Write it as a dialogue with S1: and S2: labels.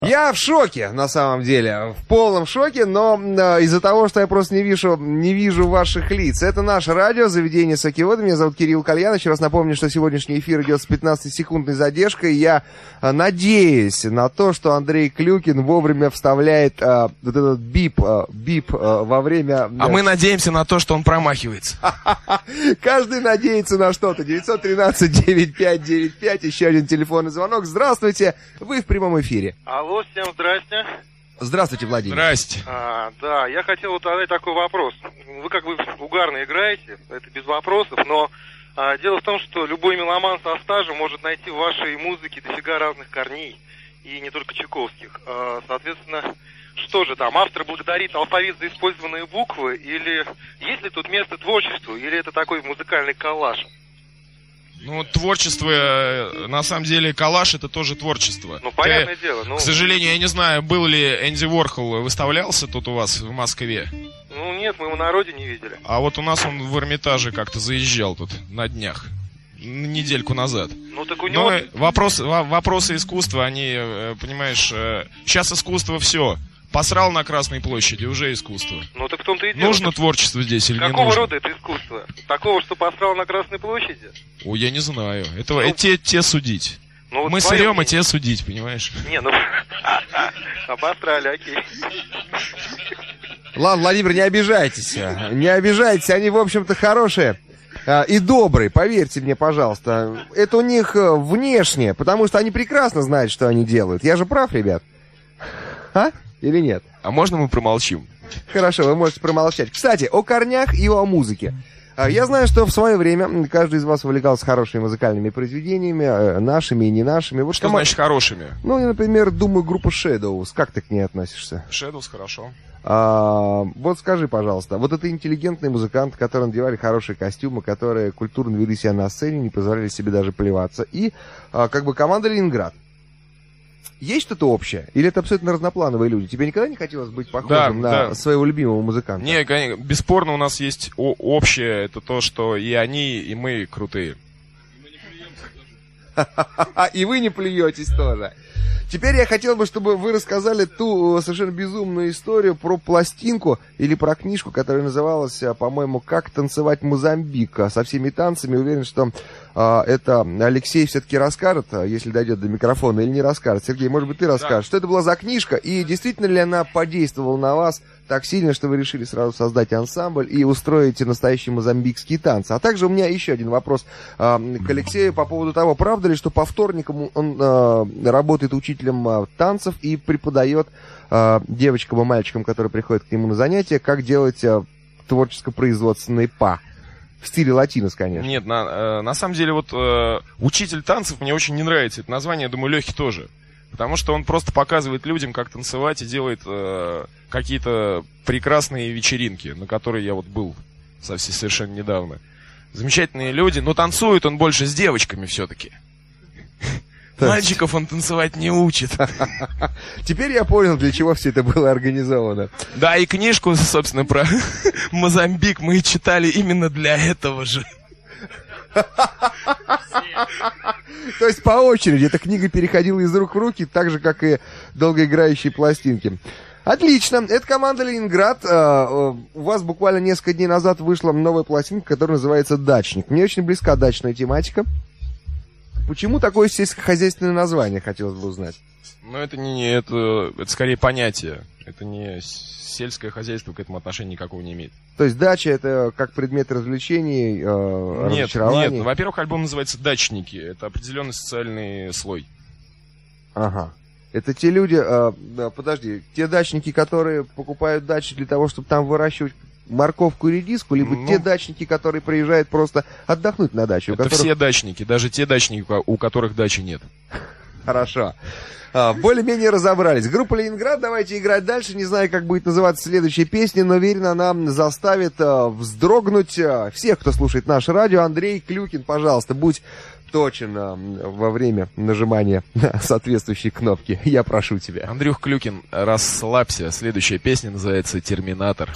S1: Я в шоке, на самом деле, в полном шоке, но из-за того, что я просто не вижу ваших лиц. Это наше радио, заведение Сакиода. Меня зовут Кирилл Кальян. Еще раз напомню, что сегодняшний эфир идет с 15-секундной задержкой. Я надеюсь на то, что Андрей Клюкин вовремя вставляет вот этот бип во время...
S2: А мы надеемся на то, что он промахивается.
S1: Каждый надеется на что-то. 913-9595, еще один телефонный звонок. Здравствуйте, вы в прямом эфире.
S3: Алло, всем здрасте.
S1: Здравствуйте, Владимир.
S2: Здрасте.
S3: Да, я хотел вот задать такой вопрос. Вы как бы угарно играете, это без вопросов, но дело в том, что любой меломан со стажем может найти в вашей музыке дофига разных корней, и не только чайковских. Соответственно, что же там, автор благодарит алфавит за использованные буквы, или есть ли тут место творчеству, или это такой музыкальный коллаж?
S2: Ну, творчество, на самом деле, коллаж — это тоже творчество.
S3: Ну, понятное дело.
S2: К сожалению, я не знаю, был ли Энди Уорхол, выставлялся тут у вас в Москве?
S3: Ну, нет, мы его на родине не видели.
S2: А вот у нас он в Эрмитаже как-то заезжал тут на днях, недельку назад.
S3: Ну, так у него...
S2: Вопросы искусства, они, понимаешь, сейчас искусство все. Посрал на Красной площади, уже искусство.
S3: Ну, так в том-то и дело.
S2: Нужно творчество здесь или не нужно?
S3: Какого рода это искусство? Такого, что посрал на Красной площади?
S2: Ой, я не знаю. Это те судить.
S3: Ну, вот
S2: мы сырем, и те судить, понимаешь?
S3: Не, ну... Обосрали, окей.
S1: Ладно, Владимир, не обижайтесь. Не обижайтесь, они, в общем-то, хорошие и добрые, поверьте мне, пожалуйста. Это у них внешне, потому что они прекрасно знают, что они делают. Я же прав, ребят? А? Или нет?
S2: А можно мы промолчим?
S1: Хорошо, вы можете промолчать. Кстати, о корнях и о музыке. Я знаю, что в свое время каждый из вас увлекался хорошими музыкальными произведениями, нашими и не нашими. Вот
S2: что значит хорошими?
S1: Ну, например, думаю, группа Shadows. Как ты к ней относишься?
S2: Shadows хорошо.
S1: Вот скажи, пожалуйста, вот это интеллигентные музыканты, которые надевали хорошие костюмы, которые культурно вели себя на сцене, не позволяли себе даже плеваться, и как бы команда Ленинград. Есть что-то общее? Или это абсолютно разноплановые люди? Тебе никогда не хотелось быть похожим на своего любимого музыканта?
S2: Не, конечно, бесспорно у нас есть общее. Это то, что и они, и мы крутые.
S1: И вы не плюетесь тоже. Теперь я хотел бы, чтобы вы рассказали ту совершенно безумную историю про пластинку или про книжку, которая называлась, по-моему, «Как танцевать Мозамбик». Со всеми танцами. Уверен, что это Алексей все-таки расскажет, если дойдет до микрофона, или не расскажет. Сергей, может быть, ты расскажешь, что это была за книжка, и действительно ли она подействовала на вас так сильно, что вы решили сразу создать ансамбль и устроить настоящие мозамбикские танцы. А также у меня еще один вопрос к Алексею по поводу того, правда ли, что по вторникам он работает учителем танцев и преподает девочкам и мальчикам, которые приходят к нему на занятия, как делать творческо-производственные па. В стиле латинос, конечно.
S2: Нет, на самом деле, вот учитель танцев мне очень не нравится. Это название, я думаю, Лехе тоже. Потому что он просто показывает людям, как танцевать, и делает какие-то прекрасные вечеринки, на которые я вот был совсем совершенно недавно. Замечательные люди, но танцует он больше с девочками все-таки. Мальчиков он танцевать не учит.
S1: Теперь я понял, для чего все это было организовано.
S2: Да, и книжку, собственно, про Мозамбик мы читали именно для этого же.
S1: То есть по очереди эта книга переходила из рук в руки, так же, как и долгоиграющие пластинки. Отлично, это команда Ленинград. У вас буквально несколько дней назад вышла новая пластинка, которая называется «Дачник». Мне очень близка дачная тематика. Почему такое сельскохозяйственное название, хотелось бы узнать?
S2: Ну, это скорее понятие. Это не сельское хозяйство, к этому отношения никакого не имеет.
S1: То есть дача — это как предмет развлечений, разочарований?
S2: Нет. Во-первых, альбом называется «Дачники». Это определенный социальный слой.
S1: Ага. Это те люди, подожди, те дачники, которые покупают дачи для того, чтобы там выращивать морковку и редиску, либо те дачники, которые приезжают просто отдохнуть на дачу?
S2: Это все дачники, даже те дачники, у которых дачи нет.
S1: Хорошо. Более-менее разобрались. Группа «Ленинград», давайте играть дальше. Не знаю, как будет называться следующая песня, но уверен, она заставит вздрогнуть всех, кто слушает наше радио. Андрей Клюкин, пожалуйста, будь точен во время нажимания на соответствующие кнопки. Я прошу тебя.
S2: Андрюх Клюкин, расслабься. Следующая песня называется «Терминатор».